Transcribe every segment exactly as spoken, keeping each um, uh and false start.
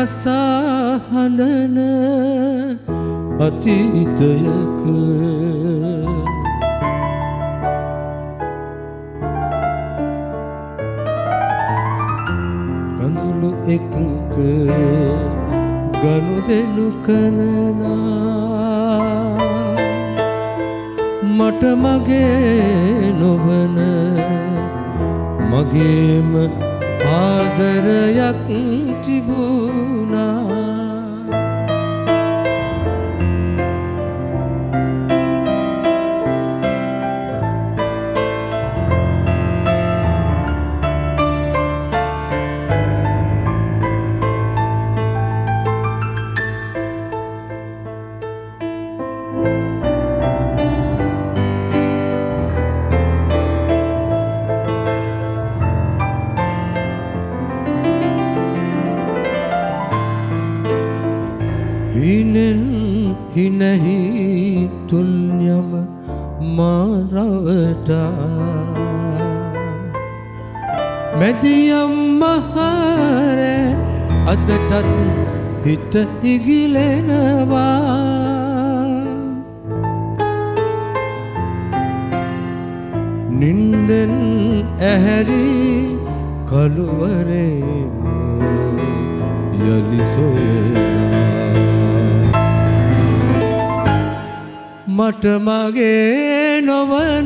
ගසා හඬන අතීතයක කඳුළු එක්ක ගනුදෙනු කරනා මට මගේ නොවන මගේම ආදරයක් තිබුණා හිනෙන් හිනෙහි තුන්යම මාරවටා මැදියම් මහර අදටත් හිත ඉගිලෙනවා නින්දෙන් ඇහැරි කළුවරේ යලි සොයනා මට මගේ නොවන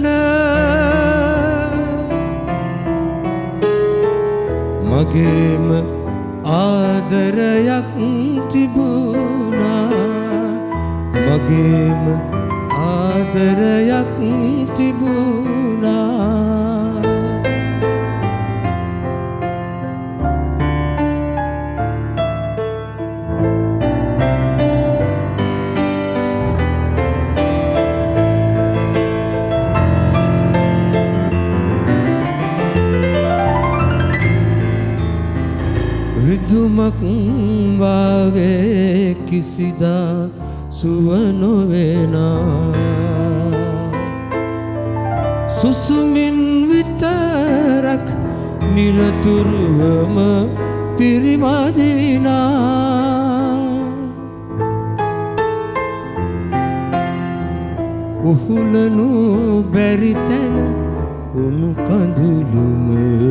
මගේම ආදරයක් තිබුණා මගේම ආදරයක් තිබුණා රිදුමක් වාගේ කිසිදා සුව නොවෙනා සුසුමින් විතරක් නිරතුරුවම පිරිමදිනා උහුලනු බැරි තැන උණු කඳුළුම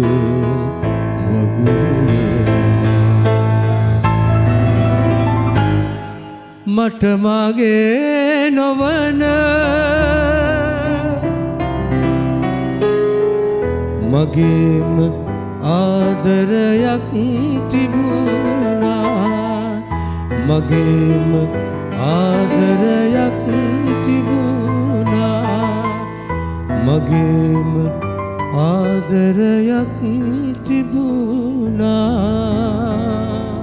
වගුරුවෙනා මට මගේ නොවන මගේම ආදරයක් තිබුණා මගේම ආදරයක් තිබුණා මගේම ආදරයක් තිබුණා